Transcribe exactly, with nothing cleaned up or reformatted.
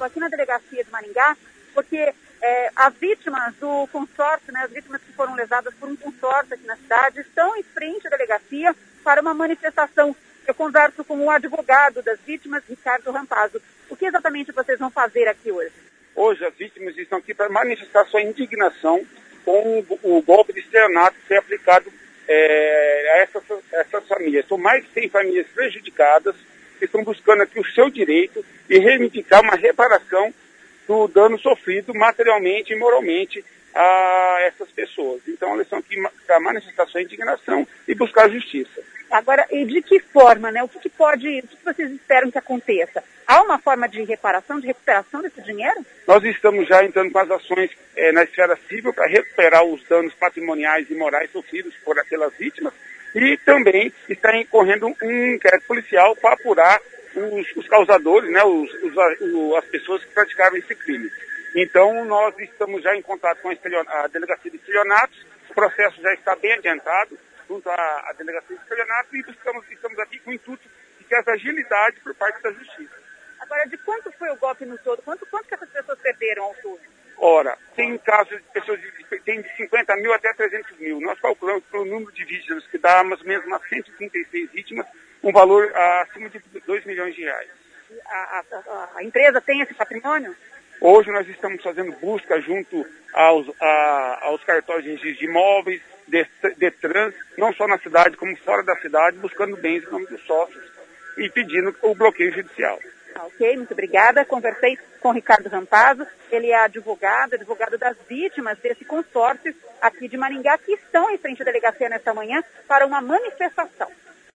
aqui na delegacia de Maringá, porque é, as vítimas do consórcio, né, as vítimas que foram lesadas por um consórcio aqui na cidade, estão em frente à delegacia para uma manifestação. Eu converso com o advogado das vítimas, Ricardo Rampazzo. O que exatamente vocês vão fazer aqui hoje? Hoje as vítimas estão aqui para manifestar sua indignação com o golpe de estelionato que foi aplicado é, a essas, essas famílias. São mais de cem famílias prejudicadas que estão buscando aqui o seu direito e reivindicar uma reparação do dano sofrido materialmente e moralmente a essas pessoas. Então elas estão aqui para manifestar sua indignação e buscar justiça. Agora, e de que forma, né? O que, que pode, o que vocês esperam que aconteça? Há uma forma de reparação, de recuperação desse dinheiro? Nós estamos já entrando com as ações é, na esfera civil para recuperar os danos patrimoniais e morais sofridos por aquelas vítimas e também está correndo um inquérito policial para apurar os, os causadores, né, os, os, as pessoas que praticaram esse crime. Então, nós estamos já em contato com a, a Delegacia de Estelionatos, o processo já está bem adiantado junto à, à Delegacia de Estelionatos e buscamos, estamos aqui com o intuito de que essa agilidade por parte da Justiça. Agora, de quanto foi o golpe no todo? Quanto, quanto que essas pessoas perderam ao todo? Ora, tem casos de pessoas de, tem de cinquenta mil até trezentos mil. Nós calculamos pelo número de vítimas, que dá mais ou menos umas cento e trinta e seis vítimas, um valor ah, acima de dois milhões de reais. A, a, a empresa tem esse patrimônio? Hoje nós estamos fazendo busca junto aos, a, aos cartórios de imóveis, Detran, não só na cidade como fora da cidade, buscando bens em nome dos sócios e pedindo o bloqueio judicial. Ok, muito obrigada. Conversei com o Ricardo Rampazzo, ele é advogado, advogado das vítimas desse consórcio aqui de Maringá, que estão em frente à delegacia nesta manhã para uma manifestação.